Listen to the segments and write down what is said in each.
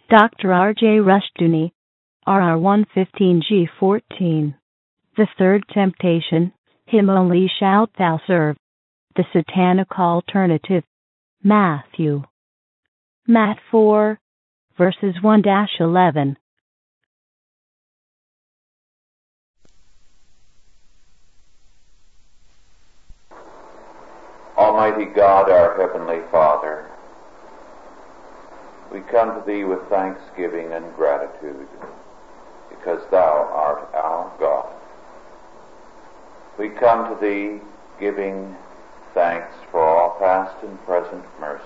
Dr. R.J. Rushdoony, RR 115G14. The third temptation, him only shalt thou serve. The Satanic Alternative. Matthew 4, verses 1-11. Almighty God, our Heavenly Father, we come to Thee with thanksgiving and gratitude, because Thou art our God. We come to Thee giving thanks for all past and present mercies,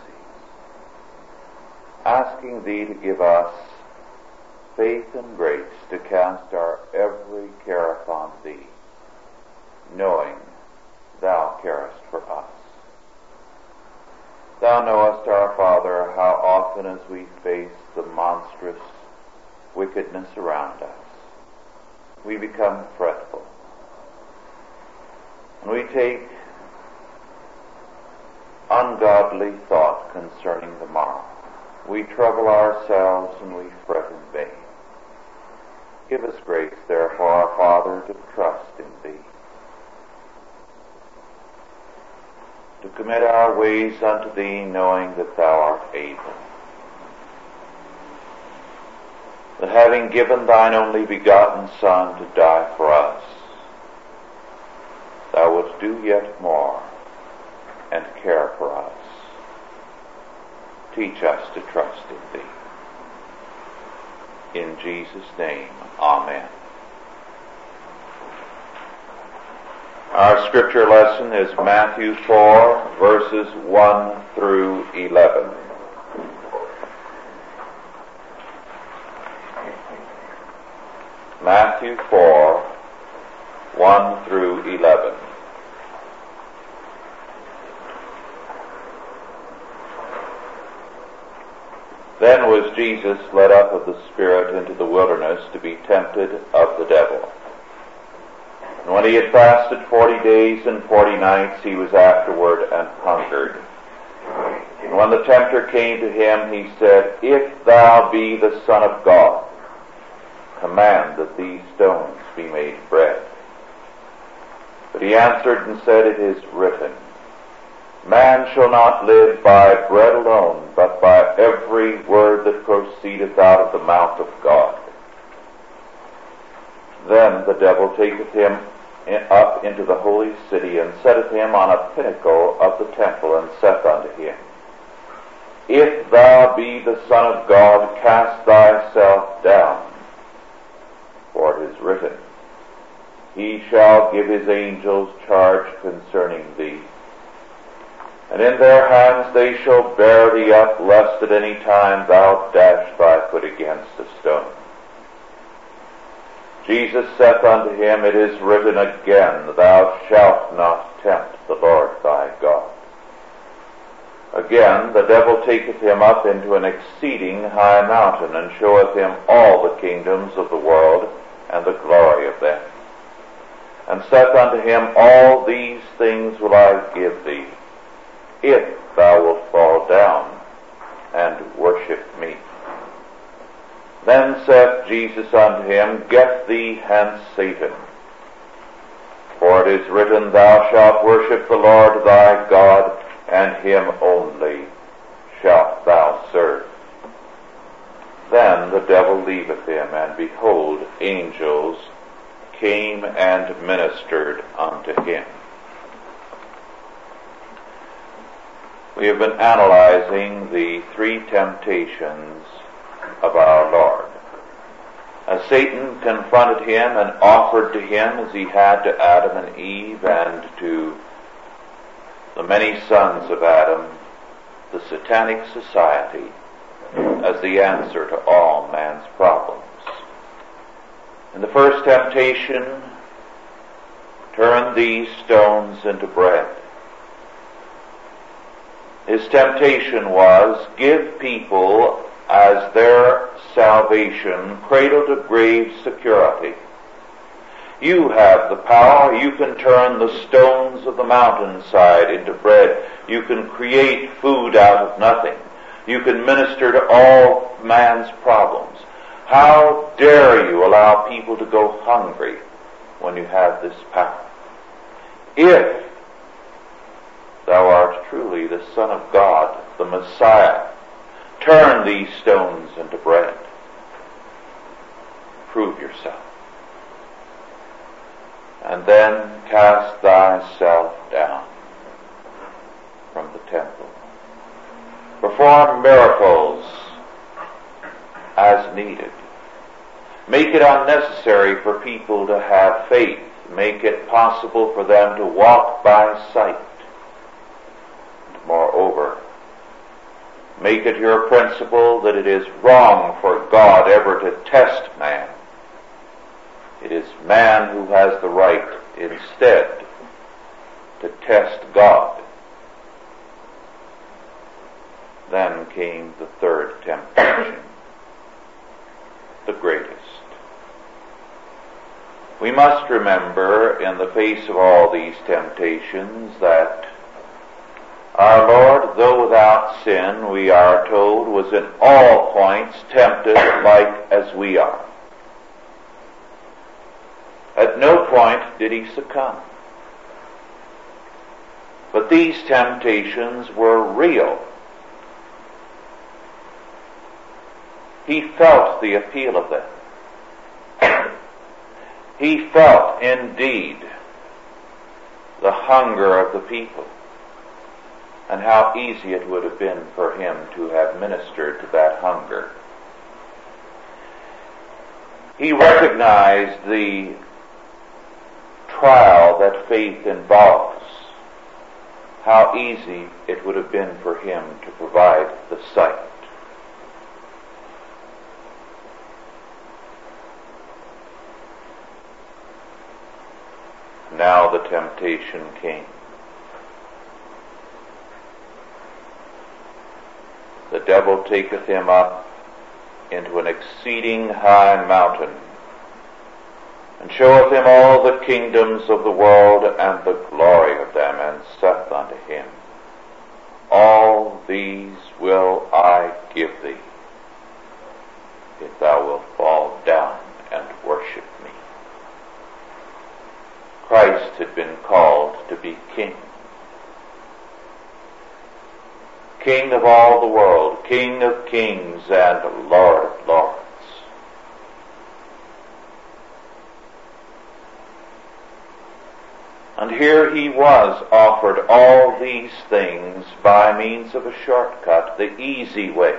asking Thee to give us faith and grace to cast our every care upon Thee, knowing Thou carest for us. Thou knowest, our Father, how often as we face the monstrous wickedness around us, we become fretful. And we take ungodly thought concerning the morrow. We trouble ourselves and we fret in vain. Give us grace, therefore, our Father, to trust in Thee, to commit our ways unto Thee, knowing that Thou art able, that having given Thine only begotten Son to die for us, Thou wouldst do yet more and care for us. Teach us to trust in Thee. In Jesus' name, Amen. Our scripture lesson is Matthew 4, verses 1-11. Matthew 4, 1-11. Then was Jesus led up of the Spirit into the wilderness to be tempted of the devil. And when he had fasted 40 days and 40 nights, he was afterward and hungered. And when the tempter came to him, he said, If thou be the Son of God, command that these stones be made bread. But he answered and said, It is written, Man shall not live by bread alone, but by every word that proceedeth out of the mouth of God. Then the devil taketh him up into the holy city, and setteth him on a pinnacle of the temple, and saith unto him, If thou be the Son of God, cast thyself down. For it is written, He shall give His angels charge concerning thee, and in their hands they shall bear thee up, lest at any time thou dash thy foot against a stone. Jesus saith unto him, It is written again, Thou shalt not tempt the Lord thy God. Again, the devil taketh him up into an exceeding high mountain, and showeth him all the kingdoms of the world, and the glory of them. And saith unto him, All these things will I give thee, if thou wilt fall down and worship me. Then saith Jesus unto him, Get thee hence, Satan. For it is written, Thou shalt worship the Lord thy God, and him only shalt thou serve. Then the devil leaveth him, and behold, angels came and ministered unto him. We have been analyzing the three temptations of our Lord. As Satan confronted him and offered to him, as he had to Adam and Eve and to the many sons of Adam, the Satanic Society as the answer to all man's problems. In the first temptation, turn these stones into bread. His temptation was, give people as their salvation cradle to grave security. You have the power. You can turn the stones of the mountainside into bread. You can create food out of nothing. You can minister to all man's problems. How dare you allow people to go hungry when you have this power? If thou art truly the Son of God, the Messiah, turn these stones into bread. Prove yourself. And then cast thyself down from the temple. Perform miracles as needed. Make it unnecessary for people to have faith. Make it possible for them to walk by sight. And moreover, make it your principle that it is wrong for God ever to test man. It is man who has the right instead to test God. Then came the third temptation, the greatest. We must remember, in the face of all these temptations, that our Lord, though without sin, we are told, was in all points tempted like as we are. At no point did he succumb. But these temptations were real. He felt the appeal of them. He felt, indeed, the hunger of the people, and how easy it would have been for him to have ministered to that hunger. He recognized the trial that faith involves, how easy it would have been for him to provide the sight. Now the temptation came. The devil taketh him up into an exceeding high mountain, and showeth him all the kingdoms of the world and the glory of them, and saith unto him, All these will I give thee, if thou wilt fall down and worship me. Christ had been called to be king. King of all the world, King of kings and Lord of lords. And here he was offered all these things by means of a shortcut, the easy way.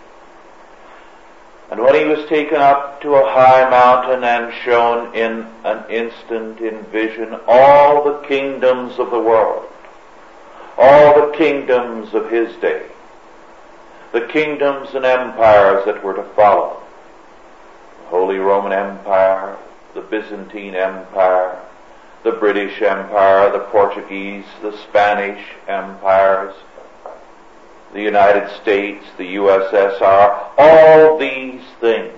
And when he was taken up to a high mountain and shown in an instant in vision all the kingdoms of the world, all the kingdoms of his day, the kingdoms and empires that were to follow, the Holy Roman Empire, the Byzantine Empire, the British Empire, the Portuguese, the Spanish empires, the United States, the USSR, all these things,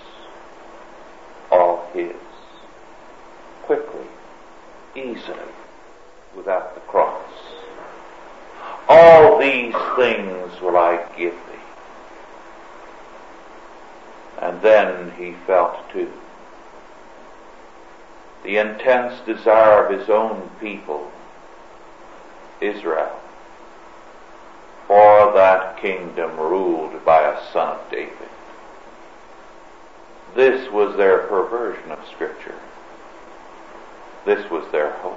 all his, quickly, easily, without the cross. All these things will I give thee. And then he felt too the intense desire of his own people, Israel, for that kingdom ruled by a son of David. This was their perversion of Scripture. This was their hope.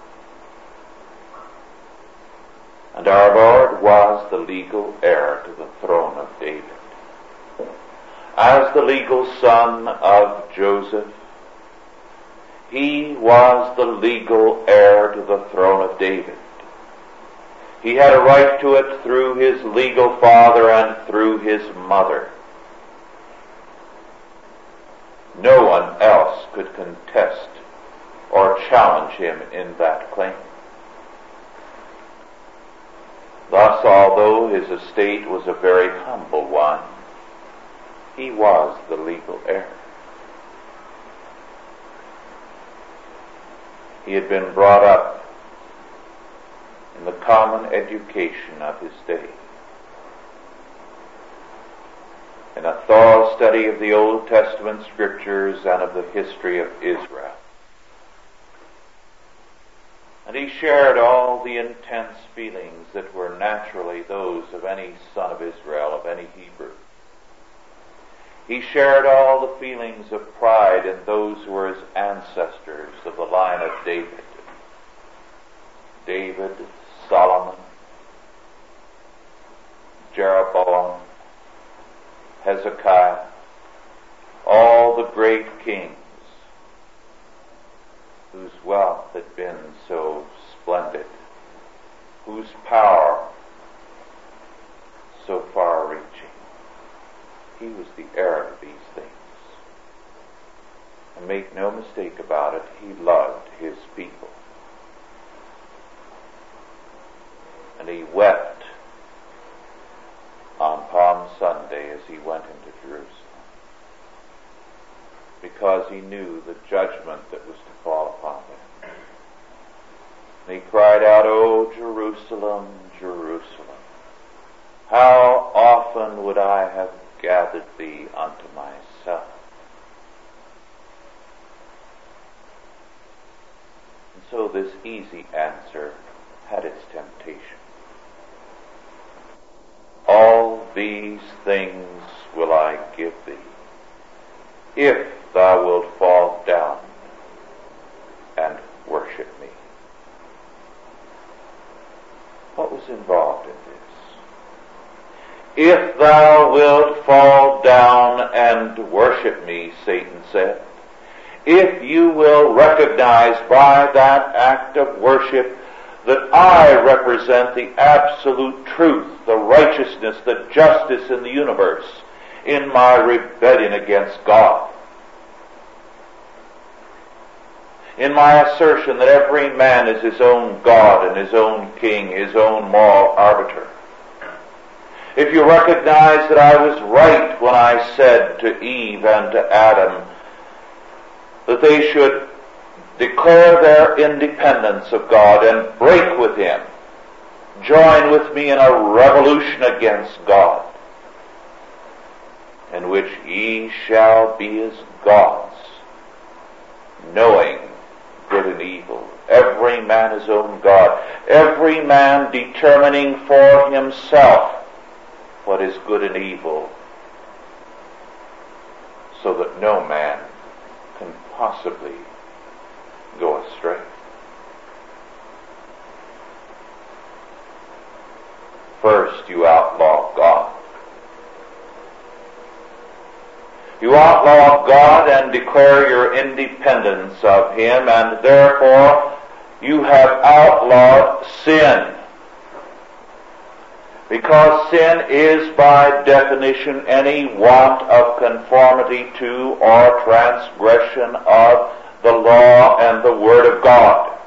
And our Lord was the legal heir to the throne of David. As the legal son of Joseph, he was the legal heir to the throne of David. He had a right to it through his legal father and through his mother. No one else could contest or challenge him in that claim. Thus, although his estate was a very humble one, he was the legal heir. He had been brought up in the common education of his day. in a thorough study of the Old Testament scriptures and of the history of Israel. And he shared all the intense feelings that were naturally those of any son of Israel, of any Hebrew. He shared all the feelings of pride in those who were his ancestors of the line of David. David, Solomon, Jeroboam, Hezekiah, all the great kings whose wealth had been so splendid, whose power so far-reaching. He was the heir of these things. And make no mistake about it, he loved his people. And he wept on Palm Sunday as he went into Jerusalem, because he knew the judgment that was to fall upon them. And he cried out, "O Jerusalem, Jerusalem, how often would I have gathered thee unto myself." And so this easy answer had its temptation. All these things will I give thee, if thou wilt fall down and worship me. What was involved in this? If thou wilt fall down and worship me, Satan said, if you will recognize by that act of worship that I represent the absolute truth, the righteousness, the justice in the universe in my rebellion against God, in my assertion that every man is his own God and his own king, his own moral arbiter, if you recognize that I was right when I said to Eve and to Adam that they should declare their independence of God and break with him, join with me in a revolution against God, in which ye shall be as gods, knowing good and evil, every man his own God, every man determining for himself what is good and evil, so that no man can possibly go astray. First, you outlaw God. You outlaw God and declare your independence of him, and therefore you have outlawed sin. Because sin is by definition any want of conformity to or transgression of the law and the Word of God.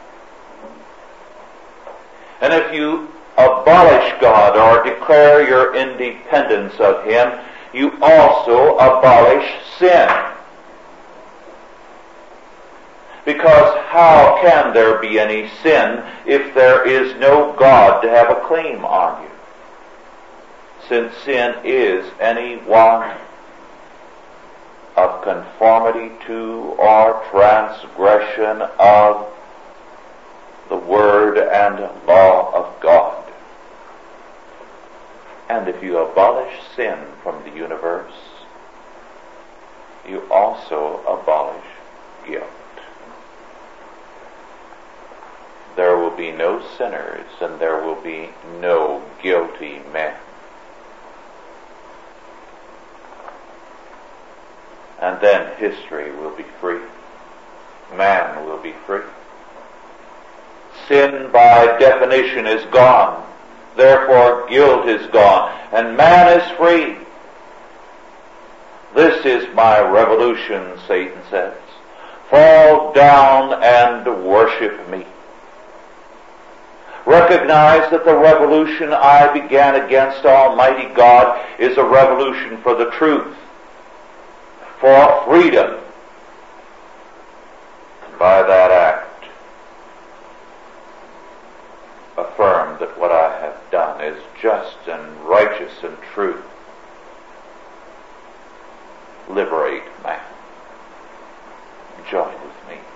And if you abolish God or declare your independence of him, you also abolish sin. Because how can there be any sin if there is no God to have a claim on you? Since sin is any want of conformity to or transgression of the Word and law of God. And if you abolish sin from the universe, you also abolish guilt. There will be no sinners and there will be no guilty men. And then history will be free. Man will be free. Sin by definition is gone. Therefore guilt is gone. And man is free. This is my revolution, Satan says. Fall down and worship me. Recognize that the revolution I began against Almighty God is a revolution for the truth, for freedom. By that act, affirm that what I have done is just and righteous and true. liberate man. Join with me.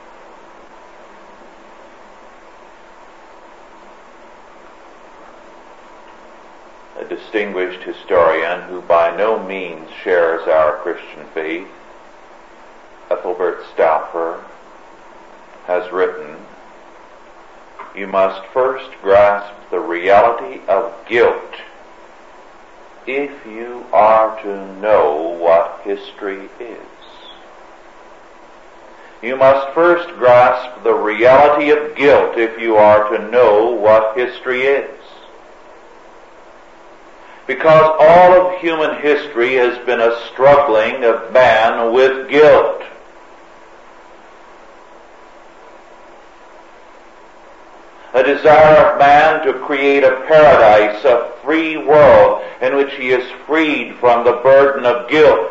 A distinguished historian who by no means shares our Christian faith, Ethelbert Stauffer, has written, "You must first grasp the reality of guilt if you are to know what history is. You must first grasp the reality of guilt if you are to know what history is. Because all of human history has been a struggling of man with guilt. A desire of man to create a paradise, a free world in which he is freed from the burden of guilt.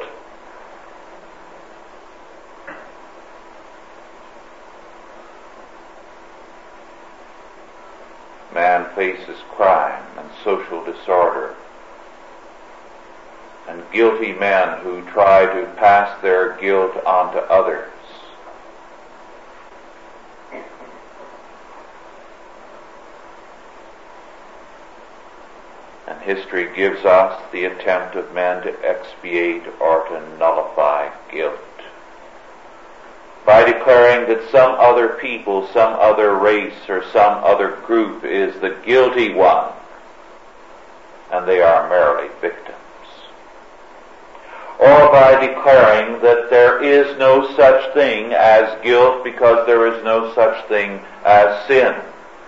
Man faces crime and social disorder, and guilty men who try to pass their guilt on to others. And history gives us the attempt of men to expiate or to nullify guilt by declaring that some other people, some other race, or some other group is the guilty one, and they are merely victims. Or by declaring that there is no such thing as guilt because there is no such thing as sin.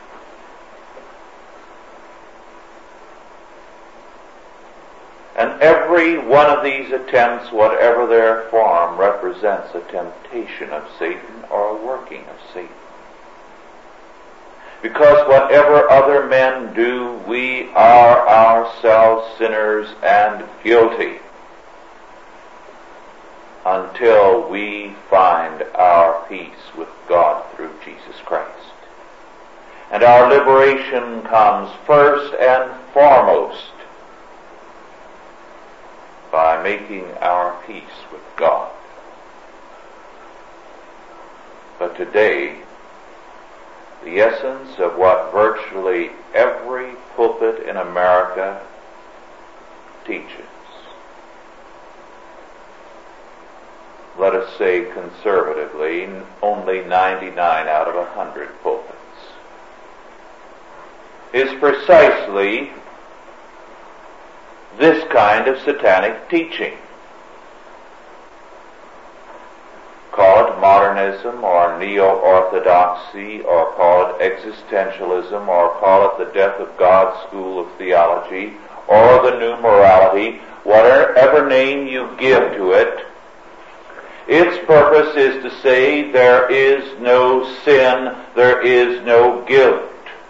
And every one of these attempts, whatever their form, represents a temptation of Satan or a working of Satan. Because whatever other men do, we are ourselves sinners and guilty until we find our peace with God through Jesus Christ. And our liberation comes first and foremost by making our peace with God. But today, the essence of what virtually every pulpit in America teaches, let us say conservatively, only 99 out of 100 pulpits, is precisely this kind of satanic teaching. Call it modernism or neo-orthodoxy, or call it existentialism, or call it the death of God school of theology, or the new morality, whatever name you give to it. Its purpose is to say there is no sin, there is no guilt.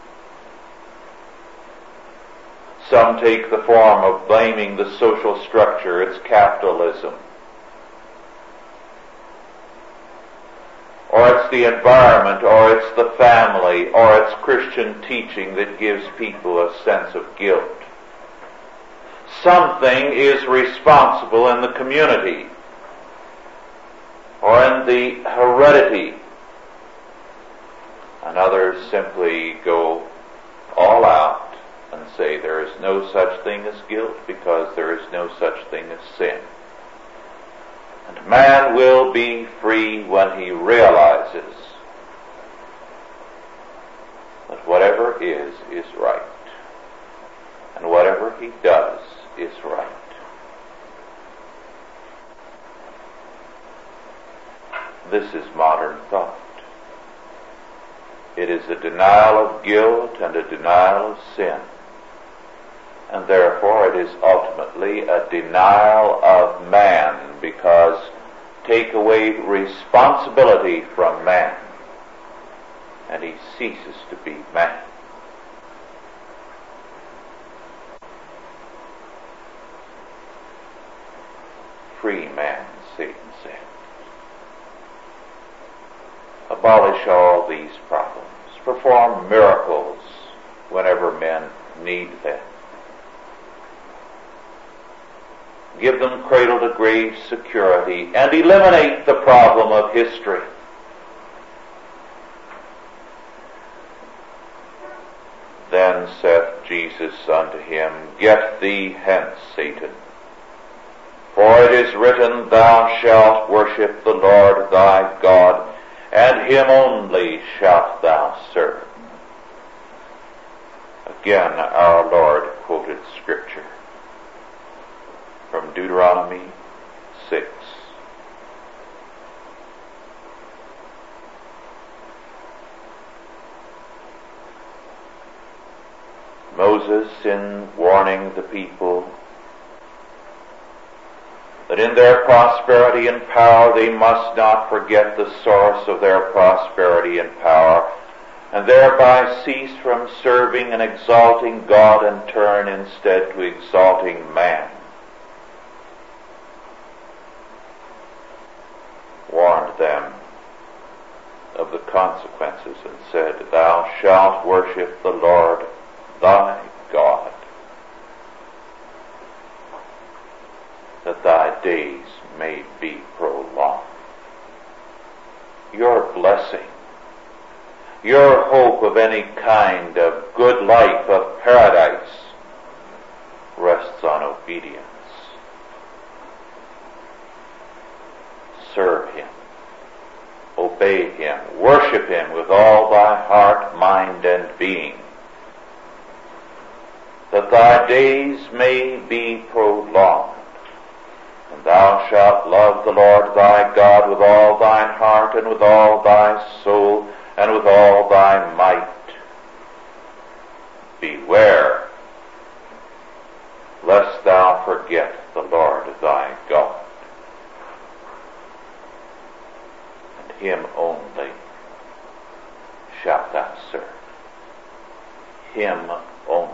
Some take the form of blaming the social structure, it's capitalism. Or it's the environment, or it's the family, or it's Christian teaching that gives people a sense of guilt. Something is responsible in the community, or in the heredity, and others simply go all out and say there is no such thing as guilt because there is no such thing as sin. And man will be free when he realizes that whatever is right. And whatever he does is right. This is modern thought. It is a denial of guilt and a denial of sin. And therefore it is ultimately a denial of man, because take away responsibility from man and he ceases to be man. Free man, Satan said. Abolish all these problems. Perform miracles whenever men need them. give them cradle-to-grave security, and eliminate the problem of history. Then saith Jesus unto him, Get thee hence, Satan, for it is written, Thou shalt worship the Lord thy God, and him only shalt thou serve. Again our Lord quoted Scripture from Deuteronomy 6. Moses, in warning the people that in their prosperity and power they must not forget the source of their prosperity and power, and thereby cease from serving and exalting God and turn instead to exalting man, warned them of the consequences and said, Thou shalt worship the Lord thy God, that thy days may be prolonged. Your blessing, your hope of any kind of good life, of paradise, rests on obedience. Serve him, obey him, worship him with all thy heart, mind, and being, that thy days may be prolonged. And thou shalt love the Lord thy God with all thine heart, and with all thy soul, and with all thy might. Beware, lest thou forget the Lord thy God, and him only shalt thou serve. Him only.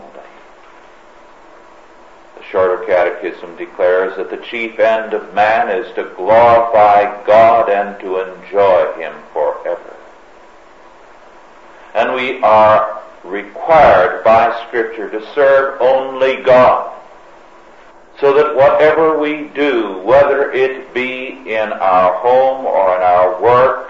The Shorter Catechism declares that the chief end of man is to glorify God and to enjoy him forever. And we are required by Scripture to serve only God, so that whatever we do, whether it be in our home or in our work,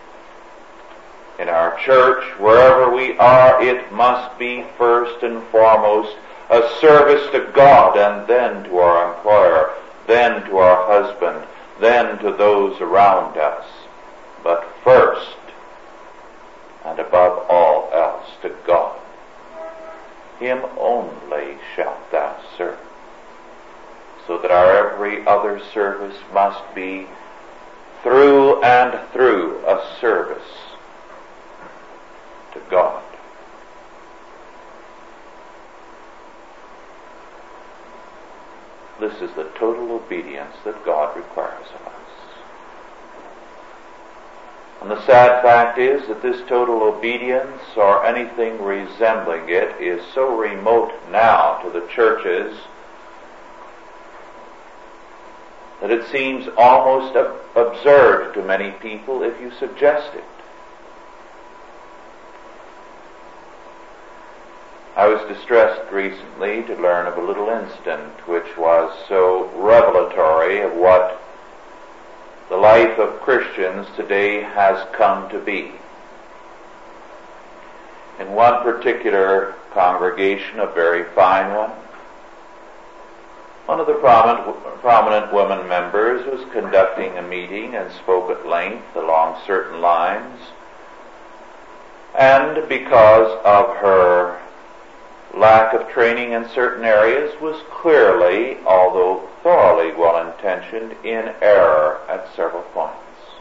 in our church, wherever we are, it must be first and foremost a service to God, and then to our employer, then to our husband, then to those around us. But first, and above all else, to God. Him only shalt thou serve. So that our every other service must be through and through a service to God. This is the total obedience that God requires of us. And the sad fact is that this total obedience, or anything resembling it, is so remote now to the churches that it seems almost absurd to many people if you suggest it. I was distressed recently to learn of a little incident which was so revelatory of what the life of Christians today has come to be. In one particular congregation, a very fine one of the prominent women members was conducting a meeting and spoke at length along certain lines, and because of her lack of training in certain areas, was clearly, although thoroughly well-intentioned, in error at several points.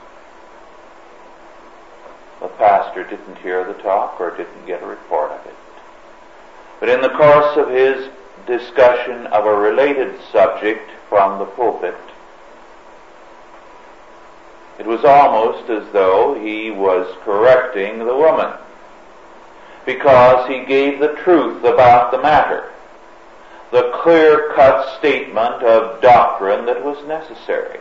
The pastor didn't hear the talk or didn't get a report of it. But in the course of his discussion of a related subject from the pulpit, it was almost as though he was correcting the woman, because he gave the truth about the matter, the clear-cut statement of doctrine that was necessary.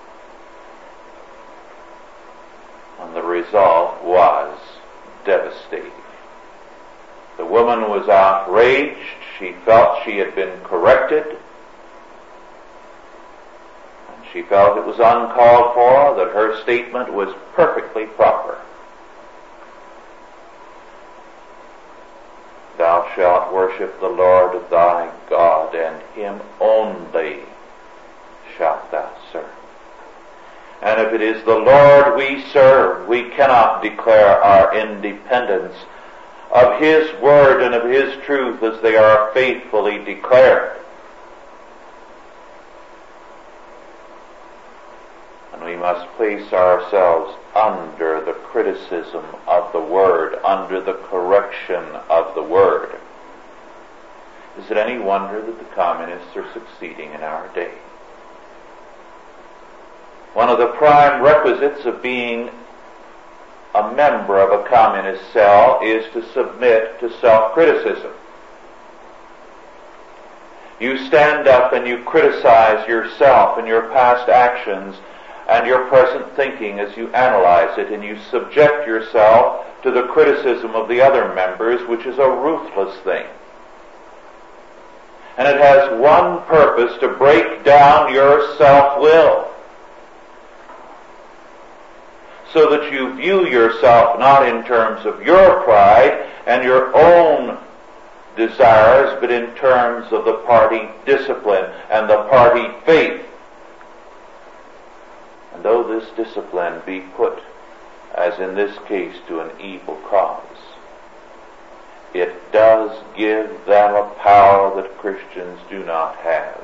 And the result was devastating. The woman was outraged. She felt she had been corrected. she felt it was uncalled for, that her statement was perfectly proper. Thou shalt worship the Lord thy God, and him only shalt thou serve. And if it is the Lord we serve, we cannot declare our independence of his word and of his truth as they are faithfully declared. And we must place ourselves under the criticism of the word, under the correction of the word. Is it any wonder that the communists are succeeding in our day? One of the prime requisites of being a member of a communist cell is to submit to self-criticism. You stand up and you criticize yourself and your past actions and your present thinking as you analyze it, and you subject yourself to the criticism of the other members, which is a ruthless thing. And it has one purpose: to break down your self-will, so that you view yourself not in terms of your pride and your own desires, but in terms of the party discipline and the party faith. And though this discipline be put, as in this case, to an evil cause, it does give them a power that Christians do not have,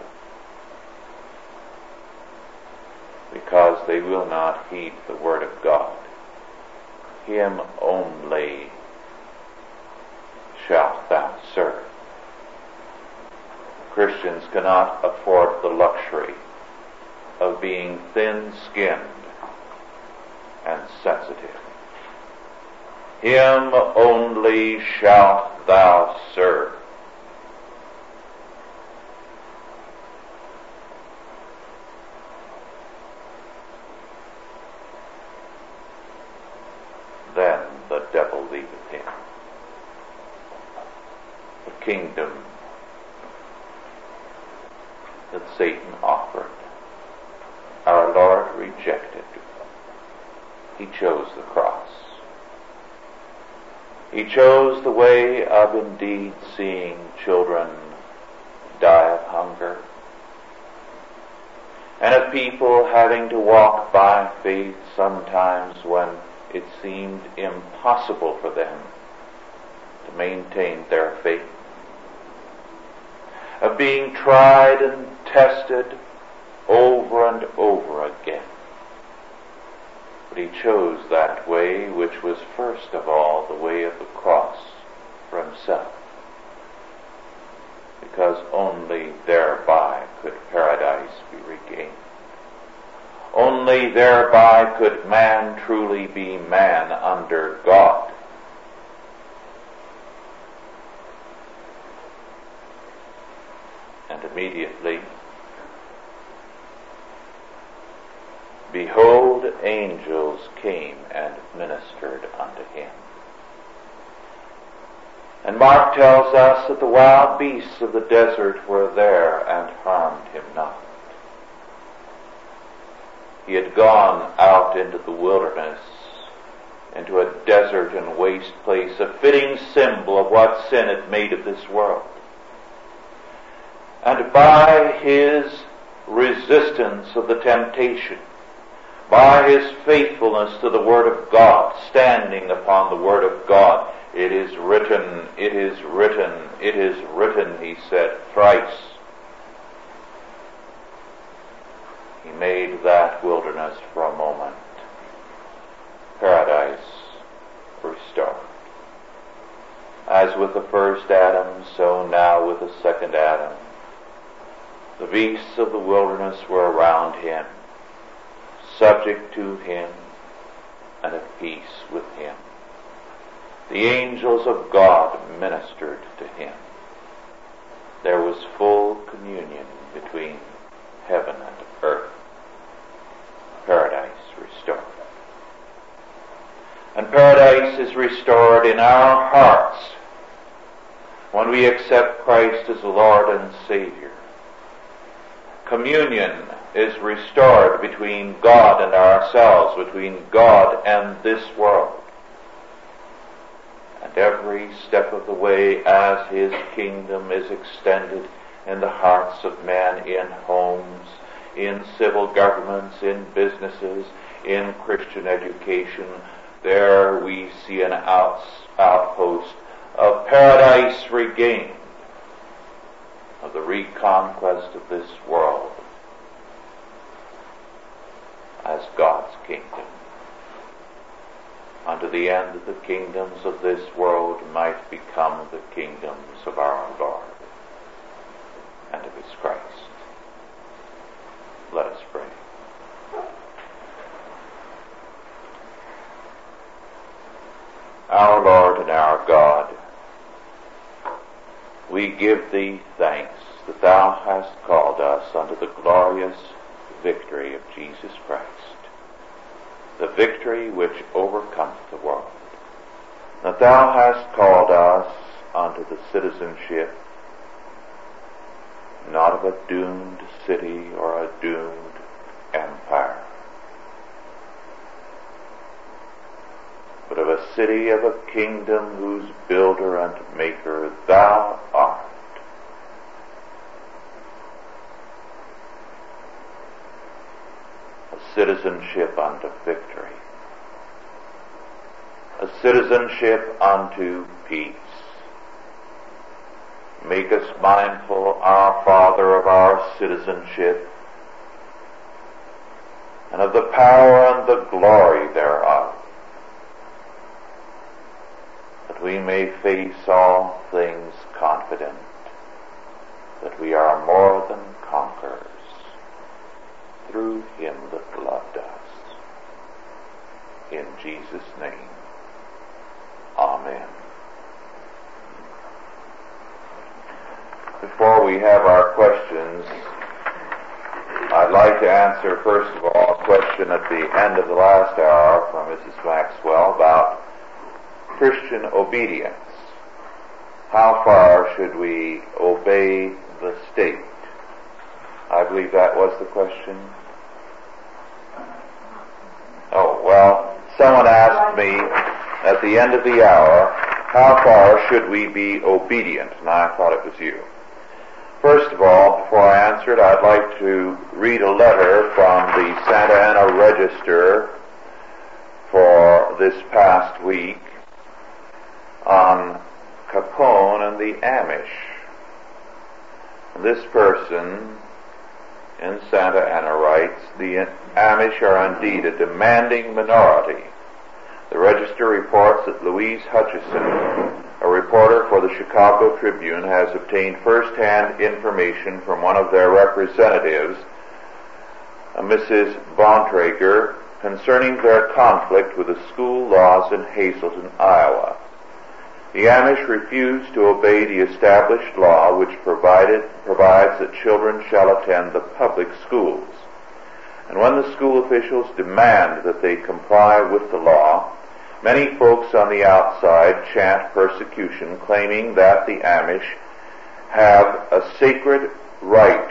because they will not heed the word of God. Him only shalt thou serve. Christians cannot afford the luxury of being thin-skinned and sensitive. Him only shalt thou serve. Then the devil leaveth him. The kingdom that Satan offered, our Lord rejected. He chose the cross. He chose the way of indeed seeing children die of hunger, and of people having to walk by faith sometimes when it seemed impossible for them to maintain their faith, of being tried and tested over and over again. But he chose that way which was first of all the way of the cross for himself, because only thereby could paradise be regained. Only thereby could man truly be man under God. And immediately, behold, angels came and ministered unto him. And Mark tells us that the wild beasts of the desert were there and harmed him not. He had gone out into the wilderness, into a desert and waste place, a fitting symbol of what sin had made of this world. And by his resistance of the temptation, by his faithfulness to the Word of God, standing upon the Word of God, it is written, it is written, it is written, he said thrice. He made that wilderness for a moment paradise restored. As with the first Adam, so now with the second Adam. The beasts of the wilderness were around him, subject to him, and at peace with him. The angels of God ministered to him. There was full communion between heaven and earth. Paradise restored. And paradise is restored in our hearts when we accept Christ as Lord and Savior. Communion is restored between God and ourselves, between God and this world. And every step of the way as His kingdom is extended in the hearts of men, in homes, in civil governments, in businesses, in Christian education, there we see an outpost of paradise regained, of the reconquest of this world as God's kingdom, unto the end that the kingdoms of this world might become the kingdoms of our Lord and of His Christ. Let us pray. Our Lord and our God, we give Thee thanks that Thou hast called us unto the glorious victory of Jesus Christ, the victory which overcometh the world, that Thou hast called us unto the citizenship not of a doomed city or a doomed empire, but of a city of a kingdom whose builder and maker Thou art. A citizenship unto victory, a citizenship unto peace. Make us mindful, our Father, of our citizenship and of the power and the glory thereof, that we may face all things confident, that we are more than conquerors through Him that loved us. In Jesus' name, Amen. Before we have our questions, I'd like to answer first of all a question at the end of the last hour from Mrs. Maxwell about Christian obedience. How far should we obey the state? I believe that was the question. Oh, well, someone asked me at the end of the hour, how far should we be obedient? And I thought it was you. First of all, before I answer it, I'd like to read a letter from the Santa Ana Register for this past week on Capone and the Amish. This person in Santa Ana writes, the Amish are indeed a demanding minority. The Register reports that Louise Hutchison, a reporter for the Chicago Tribune, has obtained first-hand information from one of their representatives, Mrs. Bontrager, concerning their conflict with the school laws in Hazleton, Iowa. The Amish refuse to obey the established law which provides that children shall attend the public schools. And when the school officials demand that they comply with the law, many folks on the outside chant persecution, claiming that the Amish have a sacred right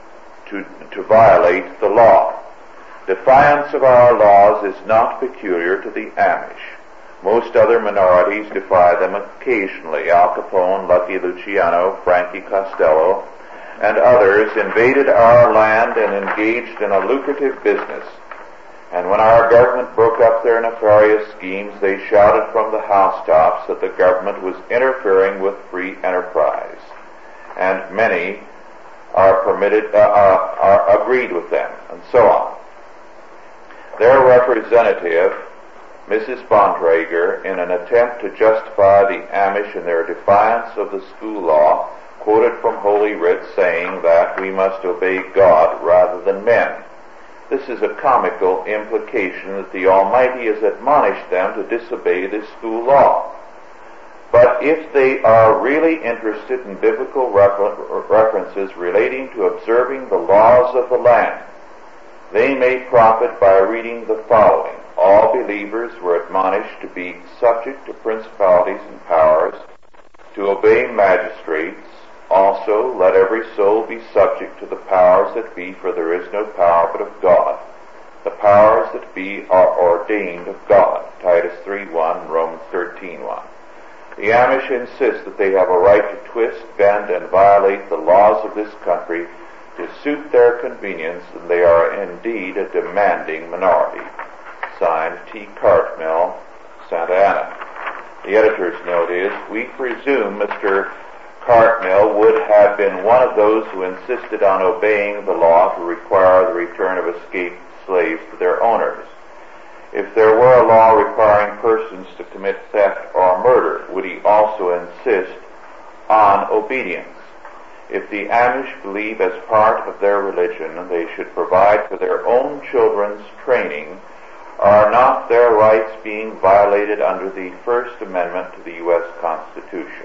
to violate the law. Defiance of our laws is not peculiar to the Amish. Most other minorities defy them occasionally. Al Capone, Lucky Luciano, Frankie Costello, and others invaded our land and engaged in a lucrative business. And when our government broke up their nefarious schemes, they shouted from the housetops that the government was interfering with free enterprise. And many are agreed with them, and so on. Their representative, Mrs. Bontrager, in an attempt to justify the Amish in their defiance of the school law, quoted from Holy Writ saying that we must obey God rather than men. This is a comical implication that the Almighty has admonished them to disobey this school law. But if they are really interested in biblical references relating to observing the laws of the land, they may profit by reading the following. All believers were admonished to be subject to principalities and powers, to obey magistrates, Also, let every soul be subject to the powers that be, for there is no power but of God. The powers that be are ordained of God. Titus 3:1, Romans 13:1. The Amish insist that they have a right to twist, bend, and violate the laws of this country to suit their convenience, and they are indeed a demanding minority. Signed, T. Cartmill, Santa Ana. The editor's note is, we presume Mr. Cartmill would have been one of those who insisted on obeying the law to require the return of escaped slaves to their owners. If there were a law requiring persons to commit theft or murder, would he also insist on obedience? If the Amish believe as part of their religion they should provide for their own children's training, are not their rights being violated under the First Amendment to the U.S. Constitution?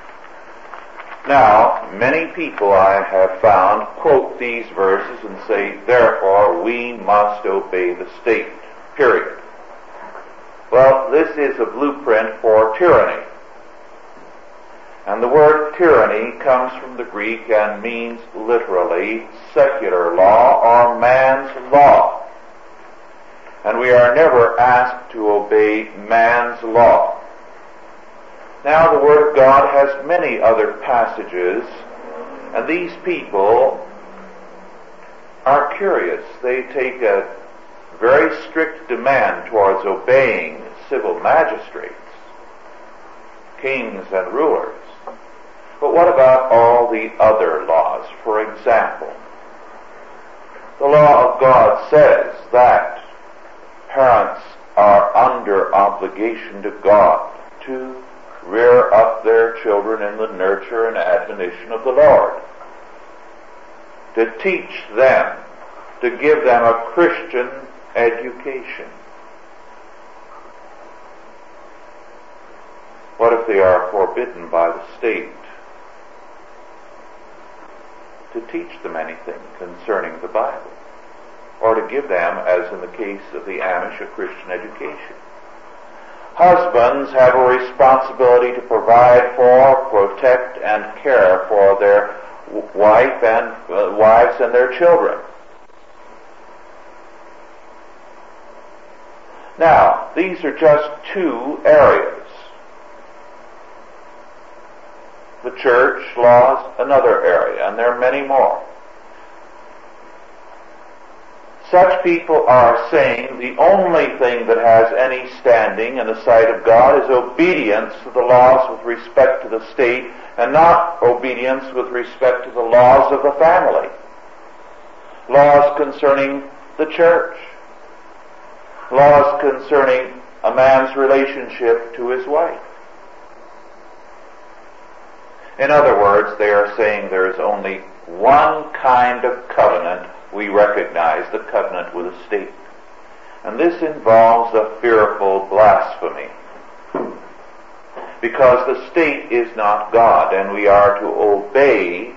Now, many people I have found quote these verses and say, therefore we must obey the state, period. Well, this is a blueprint for tyranny. And the word tyranny comes from the Greek and means literally secular law or man's law. And we are never asked to obey man's law. Now, the Word of God has many other passages, and these people are curious. They take a very strict demand towards obeying civil magistrates, kings and rulers. But what about all the other laws? For example, the law of God says that parents are under obligation to God to rear up their children in the nurture and admonition of the Lord, to teach them, to give them a Christian education. What if they are forbidden by the state to teach them anything concerning the Bible, or to give them, as in the case of the Amish, a Christian education? Husbands have a responsibility to provide for, protect, and care for their wives and their children. Now, these are just two areas. The church laws, another area, and there are many more. Such people are saying the only thing that has any standing in the sight of God is obedience to the laws with respect to the state, and not obedience with respect to the laws of the family. Laws concerning the church. Laws concerning a man's relationship to his wife. In other words, they are saying there is only one kind of covenant we recognize, the covenant with the state. And this involves a fearful blasphemy, because the state is not God, and we are to obey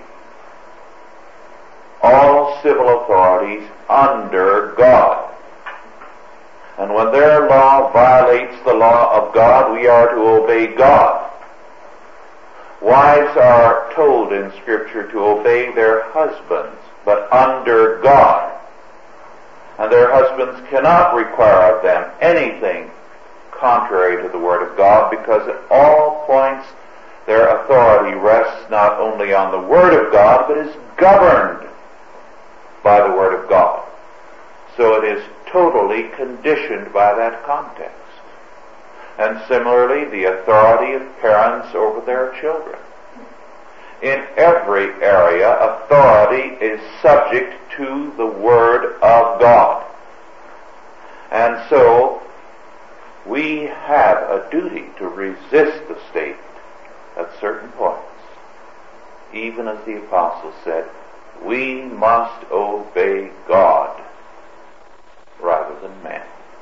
all civil authorities under God. And when their law violates the law of God, we are to obey God. Wives are told in Scripture to obey their husbands, but under God. And their husbands cannot require of them anything contrary to the Word of God, because at all points their authority rests not only on the Word of God, but is governed by the Word of God. So it is totally conditioned by that context. And similarly, the authority of parents over their children. In every area, authority is subject to the Word of God. And so, we have a duty to resist the state at certain points. Even as the apostle said, we must obey God rather than man.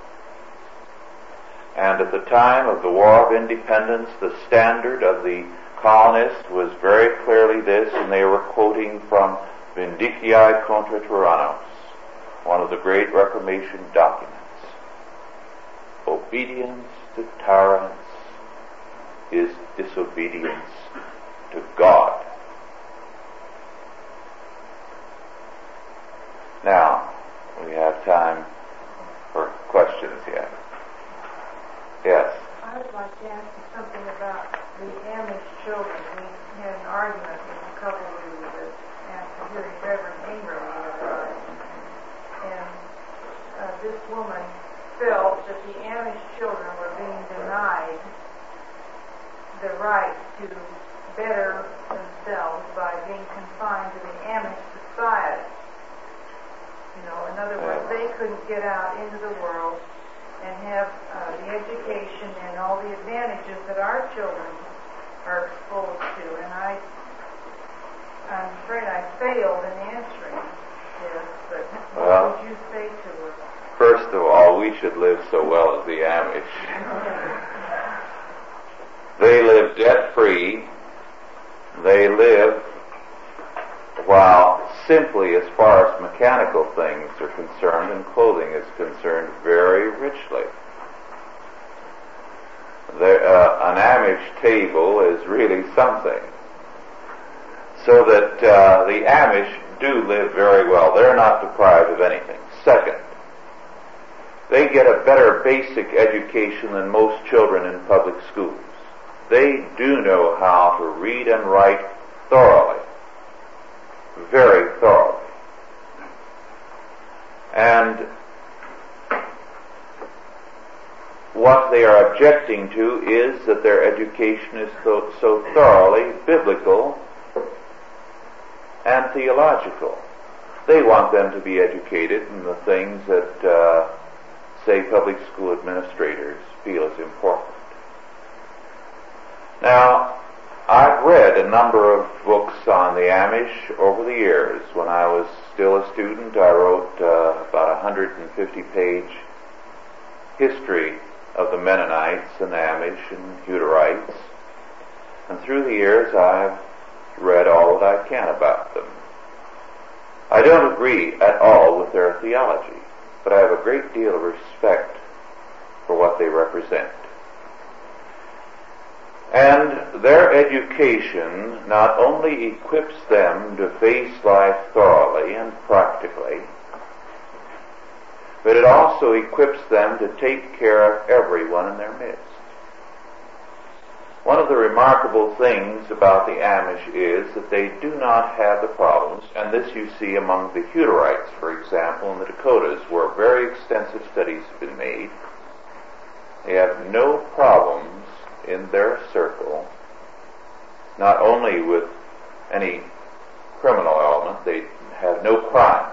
And at the time of the War of Independence, the standard of the colonists was very clearly this, and they were quoting from Vindiciae contra Tyrannos, one of the great Reformation documents. Obedience to tyrants is disobedience to God. this woman felt that the Amish children were being denied the right to better themselves by being confined to the Amish society. In other words, they couldn't get out into the world and have the education and all the advantages that our children are exposed to. And I'm afraid I failed in answering this, but what would you say to her? First of all, we should live so well as the Amish. They live debt-free. They live, while simply as far as mechanical things are concerned and clothing is concerned, very richly. An Amish table is really something. So that the Amish do live very well. They're not deprived of anything. Second, they get a better basic education than most children in public schools. They do know how to read and write thoroughly, very thoroughly. And what they are objecting to is that their education is so thoroughly biblical and theological. They want them to be educated in the things that, say, public school administrators feel is important. Now, I've read a number of books on the Amish over the years. When I was still a student, I wrote about a 150-page history of the Mennonites and Amish and Hutterites. And through the years, I've read all that I can about them. I don't agree at all with their theology, but I have a great deal of respect for what they represent. And their education not only equips them to face life thoroughly and practically, but it also equips them to take care of everyone in their midst. One of the remarkable things about the Amish is that they do not have the problems, and this you see among the Hutterites, for example, in the Dakotas, where very extensive studies have been made. They have no problems in their circle, not only with any criminal element, they have no crime,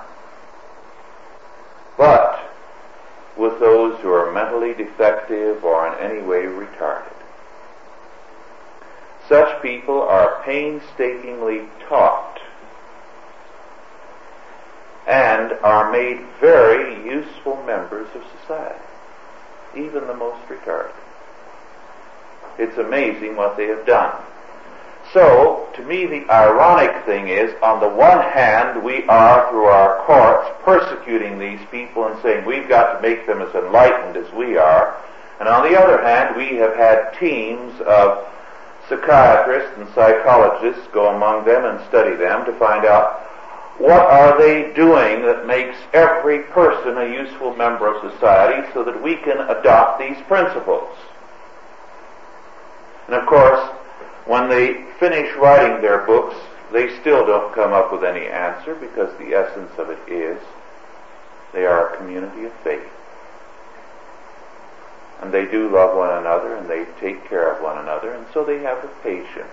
but with those who are mentally defective or in any way retarded. Such people are painstakingly taught and are made very useful members of society, even the most retarded. It's amazing what they have done. So, to me, the ironic thing is, on the one hand, we are, through our courts, persecuting these people and saying we've got to make them as enlightened as we are, and on the other hand, we have had teams of psychiatrists and psychologists go among them and study them to find out what are they doing that makes every person a useful member of society so that we can adopt these principles. And of course, when they finish writing their books, they still don't come up with any answer, because the essence of it is they are a community of faith. And they do love one another, and they take care of one another, and so they have the patience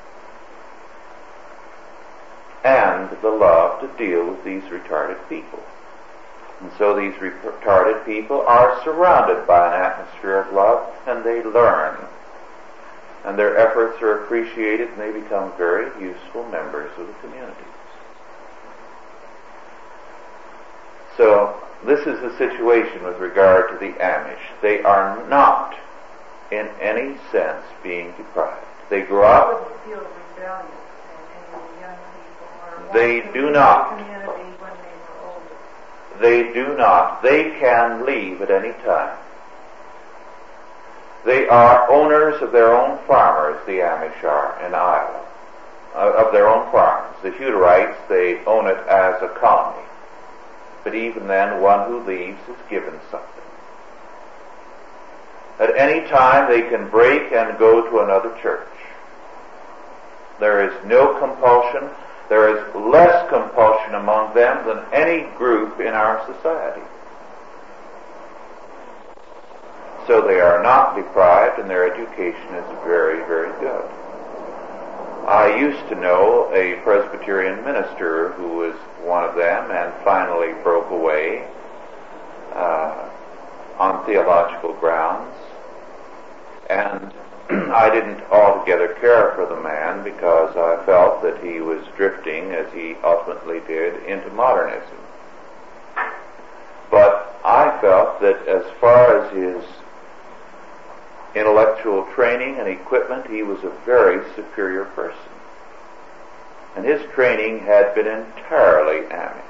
and the love to deal with these retarded people. And so these retarded people are surrounded by an atmosphere of love, and they learn. And their efforts are appreciated, and they become very useful members of the communities. So, this is the situation with regard to the Amish. They are not, in any sense, being deprived. They grow up. Feel rebellious in the young people, or they do not. Community when they were older. They do not. They can leave at any time. They are owners of their own farmers, the Amish are, in Iowa, of their own farms. The Hutterites, they own it as a colony. But even then, one who leaves is given something. At any time, they can break and go to another church. There is no compulsion. There is less compulsion among them than any group in our society. so they are not deprived, and their education is very, very good. I used to know a Presbyterian minister who was one of them and finally broke away on theological grounds, and I didn't altogether care for the man because I felt that he was drifting, as he ultimately did, into modernism. But I felt that as far as his intellectual training and equipment, he was a very superior person. And his training had been entirely Amish.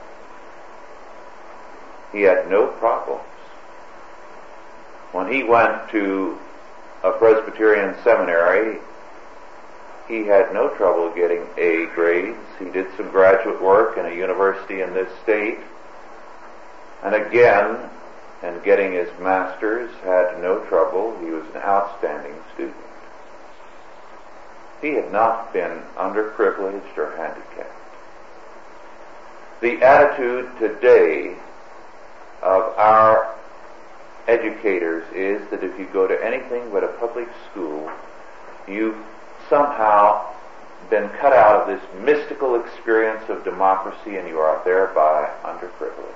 He had no problems. When he went to a Presbyterian seminary, he had no trouble getting A grades. He did some graduate work in a university in this state, and again, in getting his master's, had no trouble. He was an outstanding student. He had not been underprivileged or handicapped. The attitude today of our educators is that if you go to anything but a public school, you've somehow been cut out of this mystical experience of democracy and you are thereby underprivileged.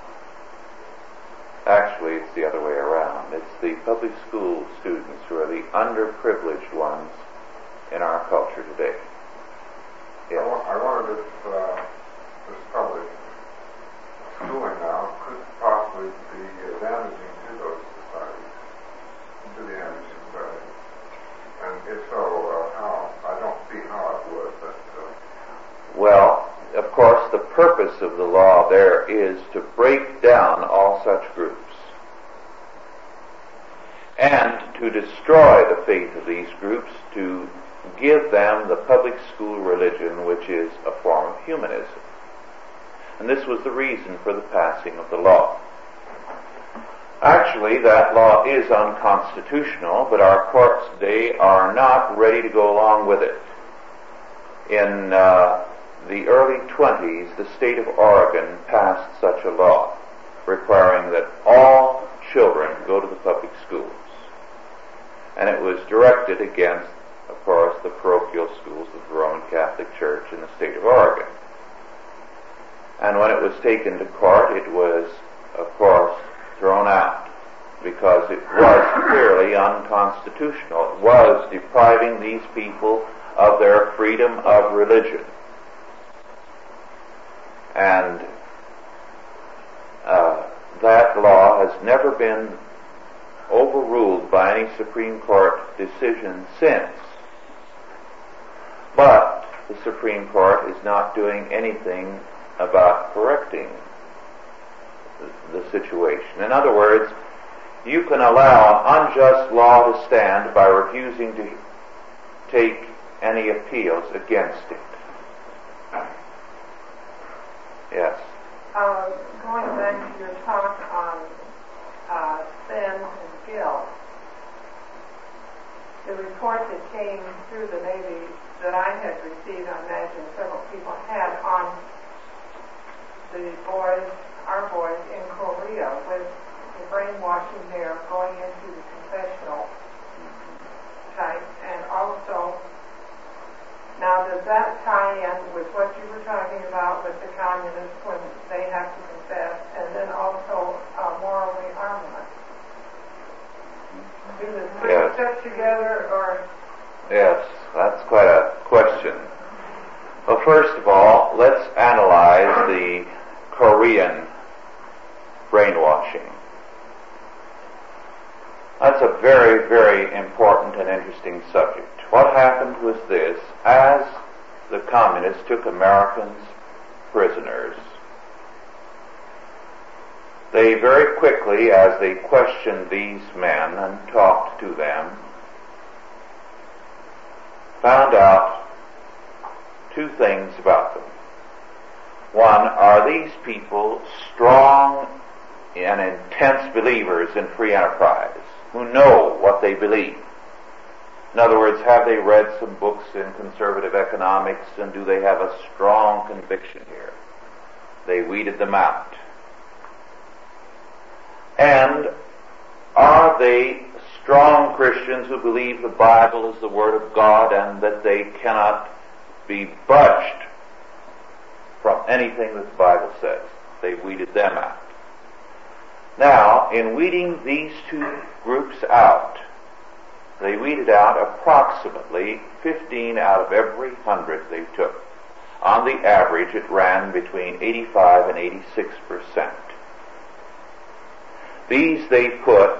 Actually, it's the other way around. It's the public school students who are the underprivileged ones in our culture today. Yes. I wondered if this public schooling now could possibly be damaging to those societies, to the Amish society. And if so, how? I don't see how it would, but... Well, of course, the purpose of the law there is to break down all such groups and to destroy the faith of these groups, to give them the public school religion, which is a form of humanism. And this was the reason for the passing of the law. Actually, that law is unconstitutional, but our courts today are not ready to go along with it. In the early 1920s, the state of Oregon passed such a law, requiring that all children go to the public schools. And it was directed against, of course, the parochial schools of the Roman Catholic Church in the state of Oregon. And when it was taken to court, it was, of course, thrown out because it was clearly unconstitutional. It was depriving these people of their freedom of religion. And that law has never been overruled by any Supreme Court decision since. But the Supreme Court is not doing anything about correcting the situation. In other words, you can allow an unjust law to stand by refusing to take any appeals against it. Yes. Going back to your talk on sin and guilt, the report that came through the Navy that I had received, I imagine several people had, on the boys, our boys in Korea, with the brainwashing there going into the confessional type, and also, now does that tie in with what you were talking about with the communists when they have to confess, and then also morally armament? Do the three fit together, or? Yes, that's quite a question. Well, first of all, let's analyze the Korean brainwashing. That's a very, very important and interesting subject. What happened was this: as the communists took Americans prisoners, they very quickly, as they questioned these men and talked to them, found out two things about them. One, are these people strong and intense believers in free enterprise, who know what they believe? In other words, have they read some books in conservative economics, and do they have a strong conviction here? They weeded them out. And are are they strong Christians who believe the Bible is the Word of God and that they cannot be budged from anything that the Bible says. They weeded them out. Now, in weeding these two groups out, they weeded out approximately 15 out of every 100 they took. On the average, it ran between 85 and 86%. These they put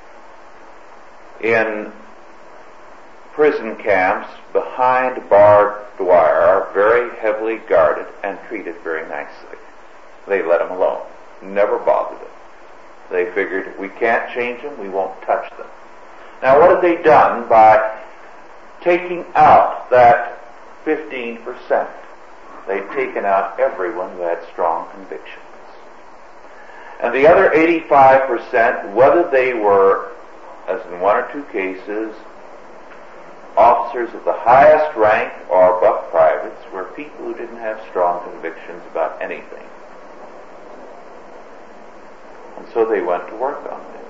in prison camps behind barbed wire, very heavily guarded and treated very nicely. They let them alone, never bothered them. They figured, we can't change them, we won't touch them. Now, what have they done by taking out that 15%? They've taken out everyone who had strong convictions. And the other 85%, whether they were, as in one or two cases, officers of the highest rank or buck privates, were people who didn't have strong convictions about anything. And so they went to work on it.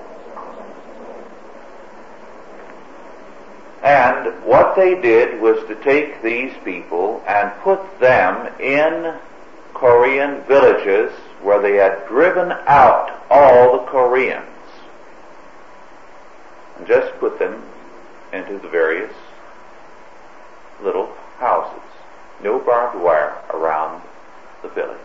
And what they did was to take these people and put them in Korean villages where they had driven out all the Koreans and just put them into the various little houses. No barbed wire around the village.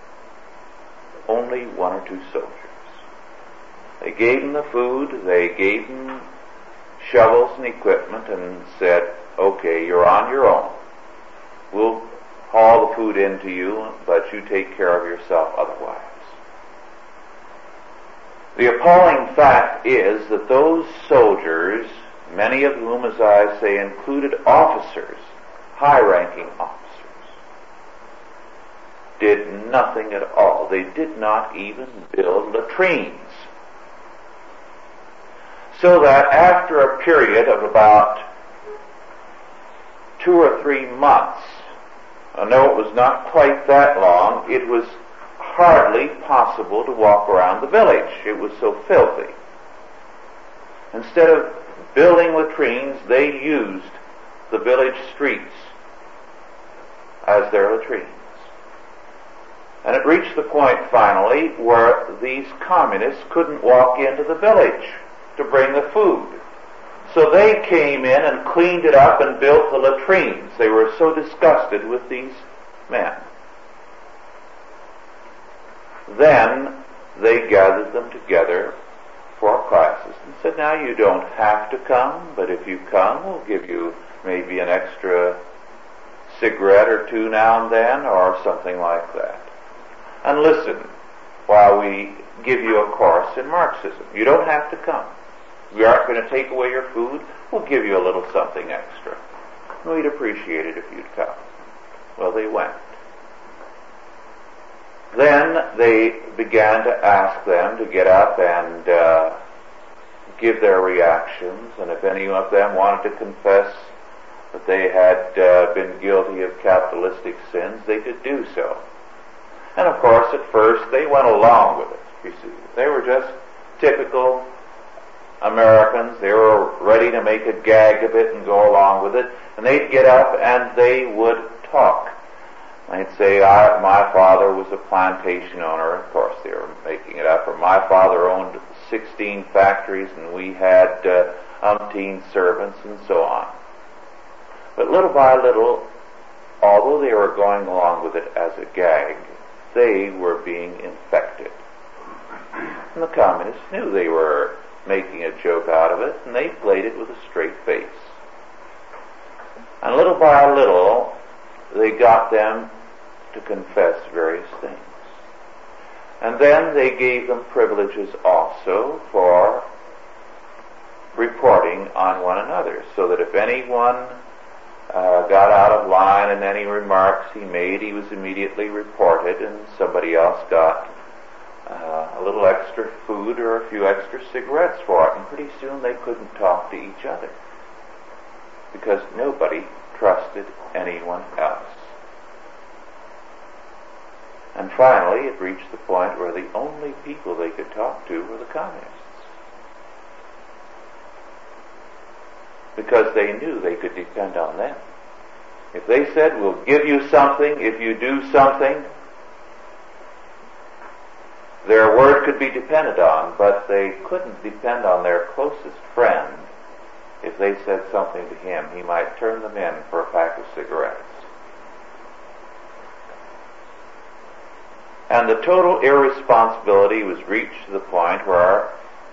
Only one or two soldiers. They gave them the food, they gave them shovels and equipment and said, okay, you're on your own. We'll haul the food into you, but you take care of yourself otherwise. The appalling fact is that those soldiers, many of whom, as I say, included officers, high-ranking officers, did nothing at all. They did not even build latrines. So that after a period of about 2 or 3 months, I know it was not quite that long, it was hardly possible to walk around the village. It was so filthy. Instead of building latrines, they used the village streets as their latrines. And it reached the point finally where these communists couldn't walk into the village to bring the food. So they came in and cleaned it up and built the latrines. They were so disgusted with these men. Then they gathered them together for a crisis and said, now you don't have to come, but if you come, we'll give you maybe an extra cigarette or two now and then, or something like that. And listen while we give you a course in Marxism. You don't have to come. We aren't going to take away your food. We'll give you a little something extra. We'd appreciate it if you'd come. Well, they went. Then they began to ask them to get up and give their reactions, and if any of them wanted to confess that they had been guilty of capitalistic sins, they could do so. And of course, at first, they went along with it, you see. They were just typical Americans. They were ready to make a gag of it and go along with it. And they'd get up and they would talk. They'd say, my father was a plantation owner. Of course, they were making it up. Or my father owned 16 factories and we had umpteen servants and so on. But little by little, although they were going along with it as a gag, they were being infected. And the communists knew they were making a joke out of it, and they played it with a straight face. And little by little, they got them to confess various things. And then they gave them privileges also for reporting on one another, so that if anyone got out of line in any remarks he made, he was immediately reported, and somebody else got a little extra food or a few extra cigarettes for it, and pretty soon they couldn't talk to each other because nobody trusted anyone else. And finally it reached the point where the only people they could talk to were the communists. because they knew they could depend on them. If they said, we'll give you something if you do something, their word could be depended on, but they couldn't depend on their closest friend. If they said something to him, he might turn them in for a pack of cigarettes. And the total irresponsibility was reached to the point where,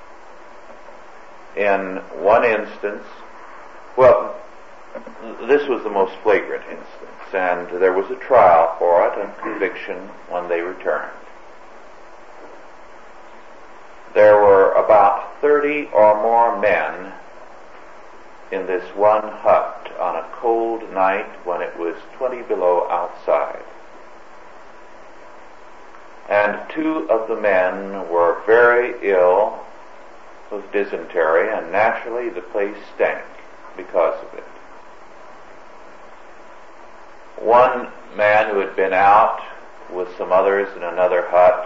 in one instance, well, this was the most flagrant instance, and there was a trial for it and conviction when they returned. There were about 30 or more men in this one hut on a cold night when it was 20 below outside. And 2 of the men were very ill with dysentery, and naturally the place stank because of it. One man who had been out with some others in another hut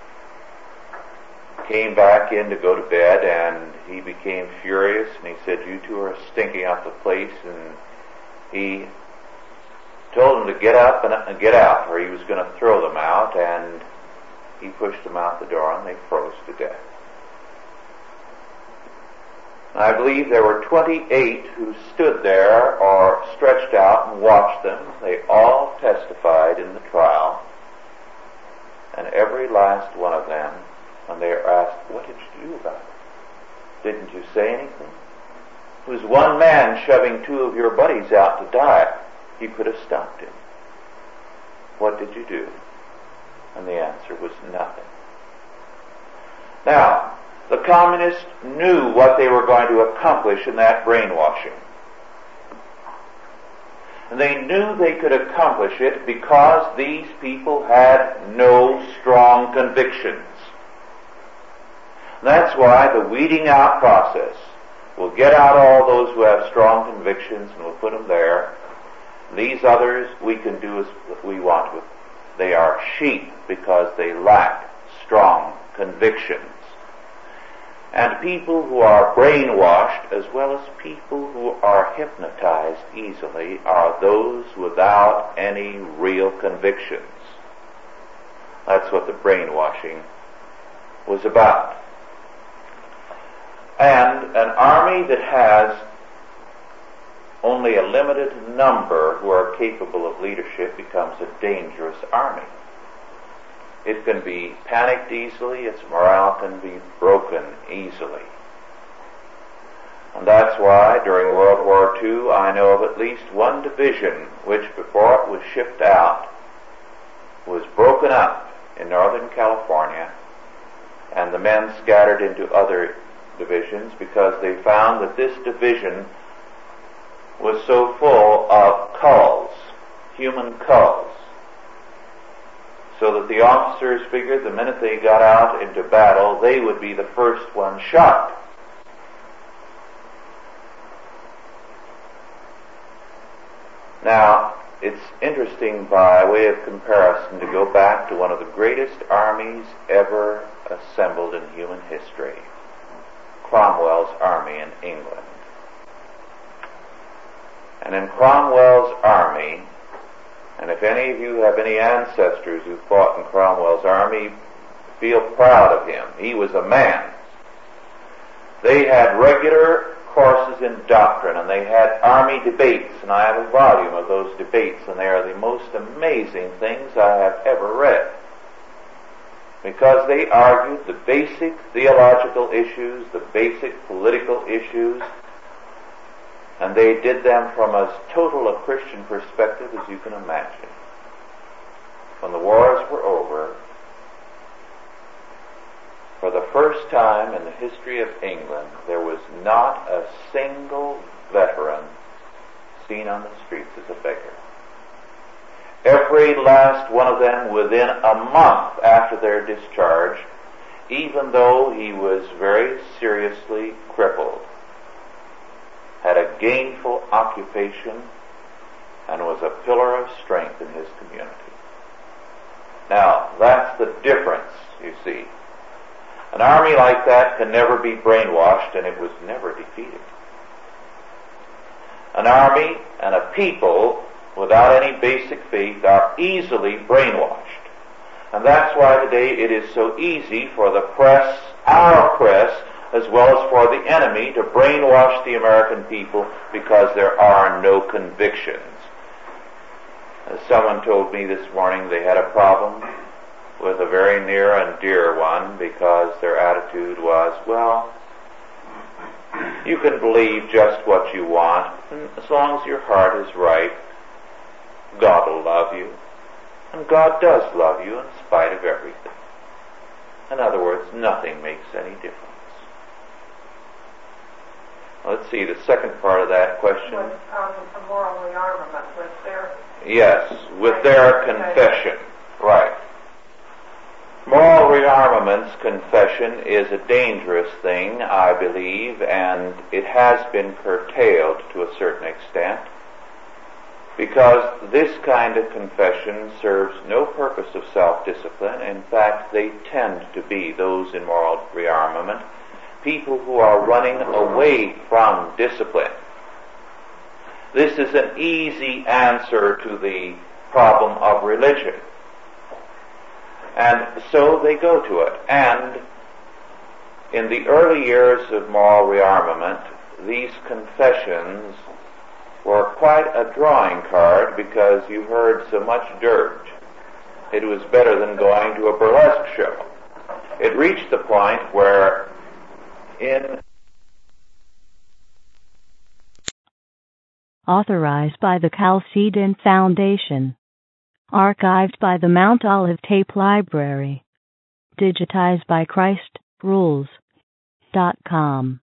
came back in to go to bed, and he became furious, and he said, "You two are stinking up the place," and he told them to get up and get out, or he was going to throw them out, and he pushed them out the door, and they froze to death. I believe there were 28 who stood there or stretched out and watched them. They all testified in the trial, and every last one of them, when they were asked, "What did you do about it? Didn't you say anything? It was one man shoving 2 of your buddies out to die. You could have stopped him. What did you do?" And the answer was nothing. Now, the communists knew what they were going to accomplish in that brainwashing. And they knew they could accomplish it because these people had no strong convictions. And that's why the weeding out process will get out all those who have strong convictions, and we'll put them there. These others we can do as we want with. They are sheep because they lack strong convictions. And people who are brainwashed, as well as people who are hypnotized easily, are those without any real convictions. That's what the brainwashing was about. And an army that has only a limited number who are capable of leadership becomes a dangerous army. It can be panicked easily, its morale can be broken easily. And that's why during World War II I know of at least one division which, before it was shipped out, was broken up in Northern California, and the men scattered into other divisions because they found that this division was so full of culls, human culls, so that the officers figured the minute they got out into battle, they would be the first one shot. Now, it's interesting by way of comparison to go back to one of the greatest armies ever assembled in human history, Cromwell's army in England. And in Cromwell's army, and if any of you have any ancestors who fought in Cromwell's army, feel proud of him. He was a man. They had regular courses in doctrine, and they had army debates, and I have a volume of those debates, and they are the most amazing things I have ever read, because they argued the basic theological issues, the basic political issues, and they did them from as total a Christian perspective as you can imagine. When the wars were over, for the first time in the history of England, there was not a single veteran seen on the streets as a beggar. Every last one of them, within a month after their discharge, even though he was very seriously crippled, had a gainful occupation and was a pillar of strength in his community. Now, that's the difference, you see. An army like that can never be brainwashed, and it was never defeated. An army and a people without any basic faith are easily brainwashed. And that's why today it is so easy for the press, our press, as well as for the enemy, to brainwash the American people because there are no convictions. As someone told me this morning, they had a problem with a very near and dear one because their attitude was, well, you can believe just what you want, and as long as your heart is right, God will love you. And God does love you in spite of everything. In other words, nothing makes any difference. Let's see, the second part of that question. Was a moral rearmament with their... Yes, with their confession. Right. Moral rearmament's confession is a dangerous thing, I believe, and it has been curtailed to a certain extent, because this kind of confession serves no purpose of self-discipline. In fact, they tend to be, those in moral rearmament, people who are running away from discipline. This is an easy answer to the problem of religion. And so they go to it. And in the early years of moral rearmament, these confessions were quite a drawing card because you heard so much dirge. It was better than going to a burlesque show. It reached the point where Authorized by the Chalcedon Foundation. Archived by the Mount Olive Tape Library. Digitized by ChristRules.com.